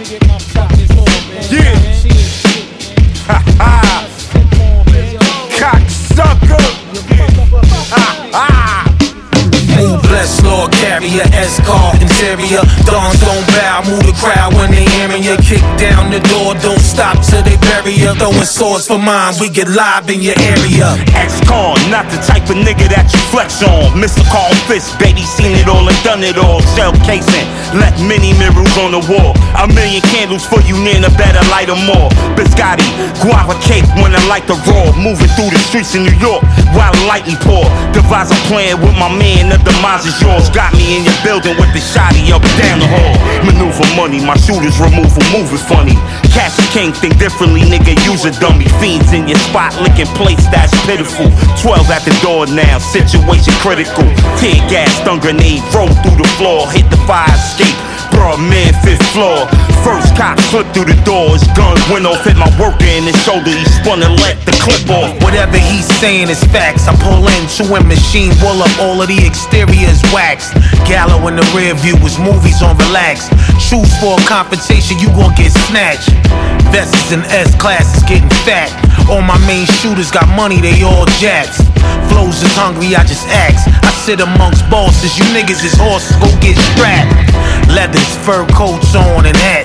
Yeah. Ha ha. Cocksucker. Ha ha. Move blessed, Lord, carrier, S-car, interior. Dawns don't bow, move the crowd when they hearing you. Kick down the door, don't stop till they bury you. Throwing swords for mine, we get live in your area. Ex-con, not the type of nigga that you flex on. Mr. Carl Fist, baby, seen it all and done it all. Shell casing, left many mirrors on the wall. 1,000,000 candles for you, Nina, better light 'em all. Biscotti, guava cake when I light the raw. Moving through the streets in New York while lightning pour. Devise a plan with my man, the demise is yours. Got me in your building with the shotty up and down the hall. Maneuver money, my shooters removal, move it funny. Cash a king, think differently, nigga, use a dummy. Fiends in your spot, licking plates, that's pitiful. 12 at the door now, situation critical. Tear gas, stun grenade, roll through the floor, hit the fire escape. Bruh, man, 5th floor. First cop slipped through the door, his gun went off, hit my worker in his shoulder. He spun and let the clip off. Whatever he's saying is facts. I pull in, chewing machine, roll up all of the exteriors waxed. Gallo in the rear view was movies on relax. Choose for a confrontation, you gon' get snatched. Vests in S-class is getting fat. All my main shooters got money, they all jacks. Flows is hungry, I just ask. I sit amongst bosses, you niggas is horses, go get strapped. Leathers, fur coats on and hats.